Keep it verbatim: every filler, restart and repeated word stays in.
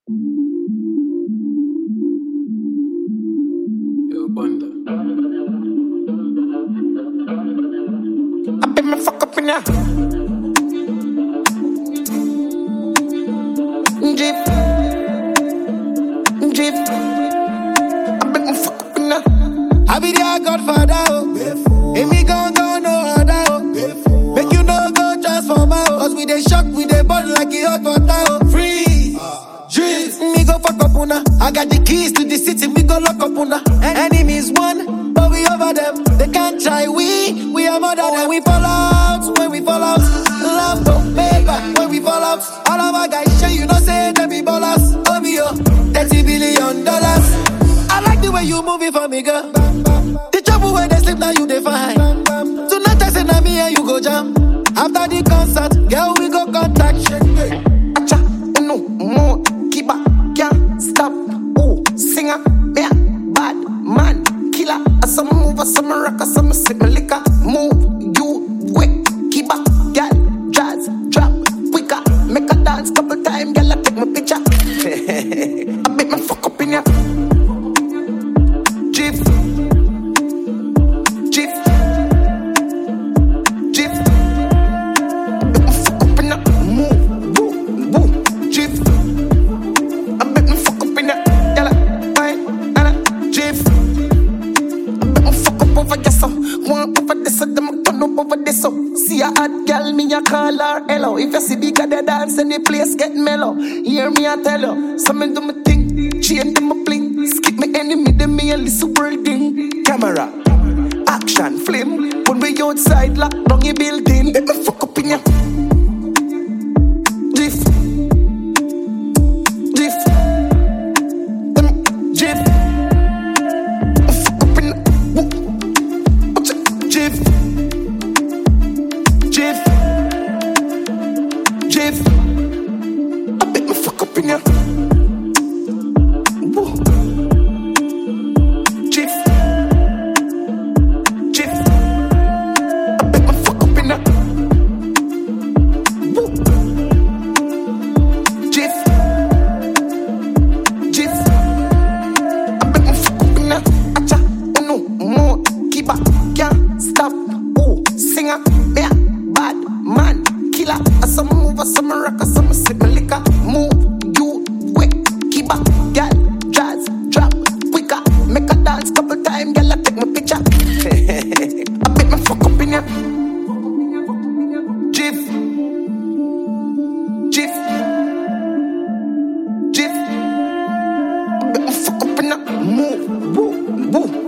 Yo, Bunda. I bet me fuck up in ya. Jeep, Jeep. I bet me fuck up in ya. I be their godfather, oh. If me gon' go no other, oh. Make you no go transform, oh. Cause we dey shock, we dey burn like a hot water, oh. Free, Jeep. Me go fuck up una. I got the keys to the city, we go lock up una. Enemies won, but we over them. They can't try, we, we are more than them. We fall out, when we fall out. Love don't pay back when we fall out. All of our guys show you know say they be ballers. Oh me yo, thirty billion dollars. I like the way you move it for me, girl. The trouble where they sleep now you they find. Tonight I say na me and you go jam. After the concert, girl we go contact. Acha, uno, more, keep up, can't stop. Oh, singer, yeah, bad man, killer. As some move, as some rock, as some sip my liquor. Move, you wait, keep up, girl, jazz, drop, quicker. Make a dance couple times, girl, I take my picture. I make me fuck up in ya. Jeep, Jeep, Jeep. Make me fuck up in ya. Move, boo, boo, Jeep. I make me fuck up in ya. Girl, fine, nana, Jeep. I make me fuck up over this, so one over this, so them turn up over this, so. See a hot girl, me a call her hello. If you see bigger the dance and the place get mellow, hear me I tell you. So me do my thing, chain them a bling. Skip me enemy, them me a little world thing. Camera, action, flame. When we outside, lock down your building. Let me fuck up in ya. Drift, drift, them drift. I fuck up in ya. Woo. Watch it, drift. Jeff, Jeff, I bet me fuck up in ya. Woo. Jeff, Jeff, I bet me fuck up in ya. Woo. Jeff, Jeff, I bet me fuck up in ya. Acha, uno, more, keep up, can't stop. Oh, singer, yeah. Bad man, killer. As some move, as some rock, as some sip my liquor. Move, you wait, keep up, girl, jazz, drop, quicker. Make a dance couple times, girl, I take my picture. I bet me fuck up in ya. Jeff, Jeff, Jeff. I bet me fuck up in ya. Move, woo, woo.